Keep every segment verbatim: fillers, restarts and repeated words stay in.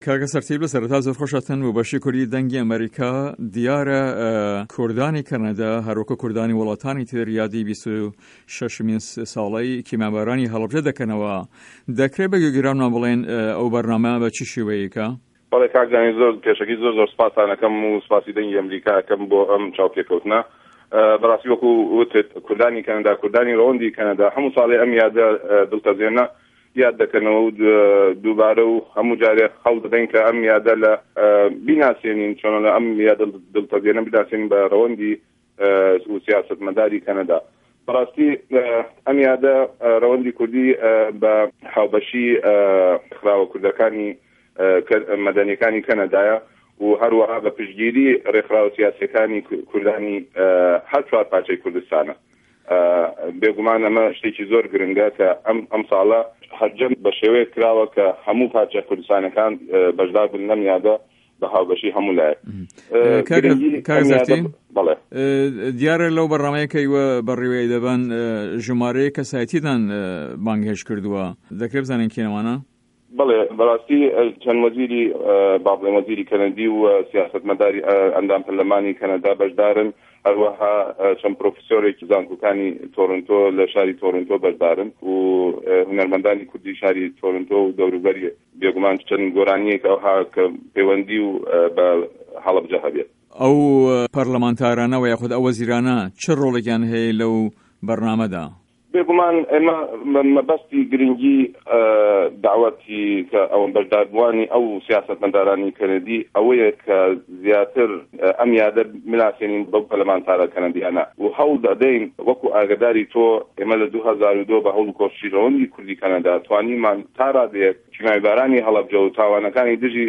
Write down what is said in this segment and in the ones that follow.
کاکە سەرتیب لە سەرەتا زۆر خۆشاتن و بەشی کوردی دەنگی ئەمریکا دیارە کوردانی کەنەدا هەروەکو کوردانی وڵاتانی تر یادی بیست و شەشمین ساڵەی کیمابارانی هەڵەبجە دەکەنەوە. دەکرێت بە گوێگرانمان بڵێن ئەو بەرنامە بە چی شێوەیەکە؟ بەڵێ کاکزانی زۆر پێشەکی زۆر زۆر سپاسانەکەم و سپاسی دەنگی ئەمریکاکەم بۆ ئەم چاوپێکەوتنە. بەڕاستی وەکو وتت کوردانی کەنەدا کوردانی ڕەوەندی کەنەدا هەموو ساڵی ئەم یادە دڵتەزێنە یاد دەکەنەوە و دووبارە و هەموو جارێ خەڵ دەدەین کە ئەم یادە لە بیناسیێنین چۆن لە ئەم یادە دڵتەزێنە بیناسیێنین بە ڕەوەندی و سیاسەتمەداری کەنەدا. بەڕاستی ئەم یادە ڕەوەندی کوردی بە هاوبەشی خراوە کوردەکانی مەدەنیەکانی کەنەدایە و هەروەها بە پشتگیری ڕێکخراوە سیاسیەکانی کوردانی هەر چوار پارچەی کوردستانە. بێگومان ئەمە شتێکی زۆر گرنگە کە ئەم ئەم ساڵە هەرجەم بە شێوەیە کراوە کە هەموو پارچە کوردستانەکان بەشدار بن لەم یادە بە هاوبەشی هەموو لایە. بەڵێ دیارە لەو بەڕامەیە کەیوە بەڕێوەیە دەبن ژمارەیە کەسایەتیدان بانگهێش کردووە، دەکرێت بزانین کێنەوانە؟ بەڵێ بەڕاستی چەند وەزیری باڵێن وەزیری کەنەدی و سیاسەتمەداری ئەندام پەرلەمانی کەنەدا بەشدارن، هەروەها چەند پرۆفسۆرێکی زانکۆکانی تۆرنتۆ لە شاری تۆرنتۆ بەشدارن و هونەرمەندانی کوردی شاری تۆرنتۆ و دەوروبەری بێگومان چەند گۆرانیەک ئەوها کە پەیوەندی و بە هەڵەبجە هەبێت. ئەو پەرلەمانتارانەوە یاخود ئەو وەزیرانە چه ڕۆڵێکیان هەیە لەو بەرنامەدا؟ بێگومان ئێمە مەبەستی گرنگی داوەتی کە ئەوەن بەشداربووانی ئەو سیاسەتمەدارانی کەنەدی ئەوەیە کە زیاتر ئەم یادە بناسیێنین بەو پەرلەمانتارە کەنەدیانە و هەوڵ دەدەین وەکو ئاگداری تۆ ئێمە لە دوو هەزار و دۆ بە هەوڵ کۆشی ڕەوەندی کوردی کەنەدا توانیمان تا ڕادەیەک کیمایبارانی هەڵەبجە و تاوانەکانی دژی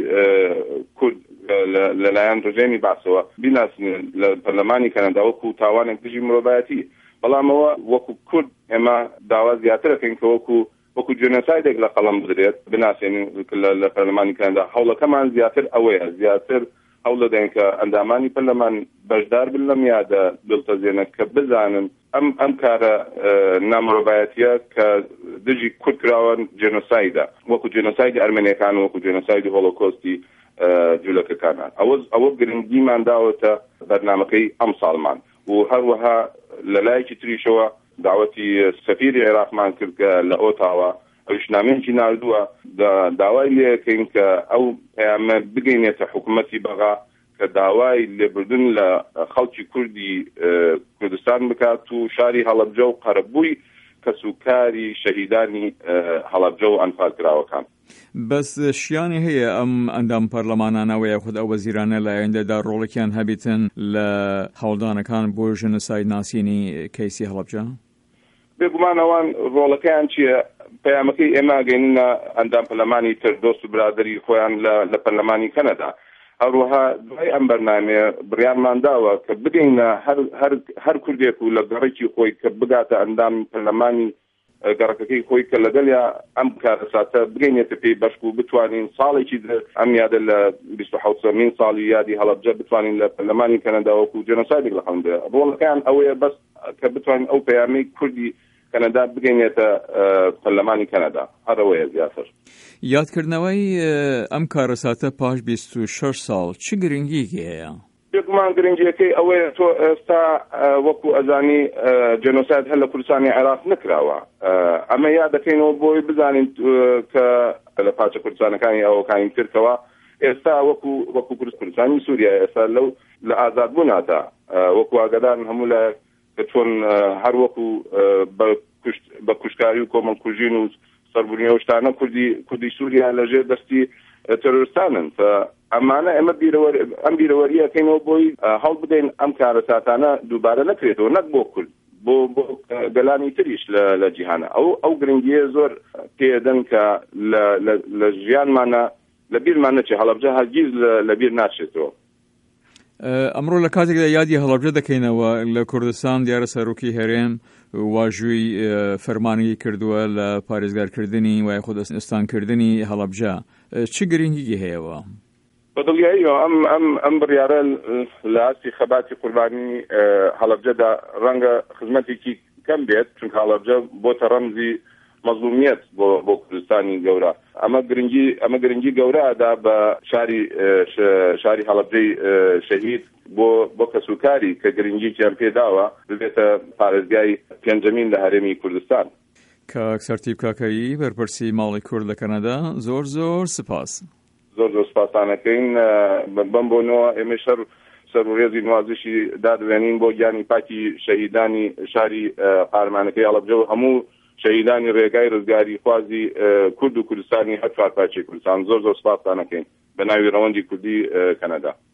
کورد لەلایەن ڕژێمی باسەوە بیناسیێن لە پەرلەمانی کەنەدا وەکو تاوانێک دژی مرۆڤایەتی. بەڵامەوە وەکو کورد ئێمە داوا زیاترەکەین کە وەکو وەکو جێنۆسایدێک لە قەڵەم بدرێت بناسیێنین لە پەرلەمانی کەنەدا. هەوڵەکەمان زیاتر ئەوەیە، زیاتر هەوڵ دەدەین کە ئەندامانی پەرلەمان بەشدار بن لەم یادە دڵتەزێنە کە بزانن ئەم ئەم کارە نامرۆڤایەتیە کە دژی کورد کراوە جێنۆسایدە، وەکو جێنۆسایدی ئەرمێنیەکان وەکو جێنۆسایدی هۆڵۆکۆستی جوولەکەکانە. ئەوە ئەوە گرنگیمان داوەتە بەرنامەکەی ئەم ساڵمان و هەروەها لە لایەکی تریشەوە داوەتی سەفیری عێراقمان کرد کە لە ئۆتاوا ئەویشنامەیەکی ناردووە داوای لێکەین کە ئەو پەیامە بگەینێتە حکوومەتی بەغا کە داوای لێبردن لە خەڵکی کوردی کوردستان بکات و شاری هەڵەبجە و قەرەبووی کەسوکاری شەهیدانی هەڵەبجە و ئەنفالکراوەکان. بەس شیانی هەیە ئەم ئەندام پەرلەمانانەوە یاخود ئەو وەزیرانە لە ئایندەدا ڕۆڵێکیان هەبێتن لە هەوڵدانەکان بۆ ژنۆساید ناسینی کەیسی هەڵەبجە؟ بێگومان ئەوان ڕۆڵەکەیان چییە؟ پەیامەکەی ئێمە گەینە ئەندام پەرلەمانی تر دۆست و برادری خۆیان لە پەرلەمانی کەنەدا. هەروەها دوای ئەم بەرنامەیە بڕیارمان داوە کە بگەینە هەر کوردێک و لە گەڕێکی خۆی کە بگاتە ئەندام پەرلەمانی گەڕەکەکەی خۆی کە لەگەڵیا ئەم کارەساتە بگەینێتە پێی بەشک و بتوانین ساڵێکی ئەم یادە لە بیست و حەوتمین ساڵی یادی هەڵەبجە بتوانین لە پەرلەمانی کەنەدا وەکو جێنۆسایدێک لە خەڵمدا. ڕۆڵەکەیان ئەوەیە بەس کە بتوانین ئەو پەیامەی کوردی کەنەدا بگەینێتە پەرلەمانی کەنەدا. هەرەوەیە زیاتر. یادکردنەوەی ئەم کارەساتە پاش بیست و شەش ساڵ چ گرنگیەکی هەیە؟ بێگومان گرنگیەکەی ئەوەیە تۆ ئێستا وەکو ئەزانی جێنۆساید هەر لە کوردستانی عێراق نکراوە. ئەمە یاد دەکەینەوە بۆی بزانین کە لە پاچە کوردستانەکانی ئەوەکانی ترکەوە ئێستا وەکو وەکو کوردستانی سووریا ئێستا لەو لە ئازادبووناتا وەکو ئاگادارن هەموو لە کە چۆن هەر وەکو بە کوشتکاری و کۆمەڵکوژین و سەربوونیە و شتانە کوردی کوردی سووریا لەژێر دەستی تەرۆریستانن. ئەمانە ئێمە ئەم بیرەوەریەکەینەوە بۆی هەڵ بدەین ئەم کارەساتانە دووبارە نەکرێتەوە، نەک بۆ کورد بۆ بۆ گەلانی تریش لە جیهانە. ئەو ئەو گرنگیە زۆر پێدەن کە لە ژیانمانە لە بیرمان نەچێت، هەڵەبجە هەرگیز لە بیر ناچێتەوە. ئەمڕۆ لە کاتێکدا یادی هەڵەبجە دەکەینەوە لە کوردستان دیارە سەرۆکی هەرێم واژووی فەرمانی کردووە لە پارێزگارکردنی و یاخود ئێستانکردنی هەڵەبجە. چ گرنگیی هەیەوە؟ بەدڵیاییەوە ئەم ئەم ئەم بڕیارە لە ئاستی خەباتی قوربانی هەڵەبجەدا ڕەنگە خزمەتێکی کەم بێت، چونکە هەڵەبجە بۆتە ڕەمزی مەزلومیەت بۆ بۆ کوردستانی گەورە ئەمە گرنگی ئەمە گرنگی گەورەدا بە شاری شاری هەڵەبجەی شەهید بۆ بۆ کەسوکاری کە گرنگییان پێداوە ببێتە پارێزگای پێنجەمین لە هەرێمی کوردستان. کاک سەرتیب کاکایی بەرپرسی ماڵی کورد لە کەنەدا زۆر زۆر سپاس. زۆر زۆر سپاسانەکەین بەم بۆنەوە ئێمە شەر سەرورێزی نوازشی دادوێنین بۆ گیانی پاکی شەهیدانی شاری قارمانەکەی هەڵەبجە و هەموو شەهیدانی ڕێگای ڕزگاری خوازی کورد و کوردستانی هەر چوار پارچەی کوردستان. زۆر زۆر سپاسانەکەین بە ناوی ڕەوەندی کوردی کەنەدا.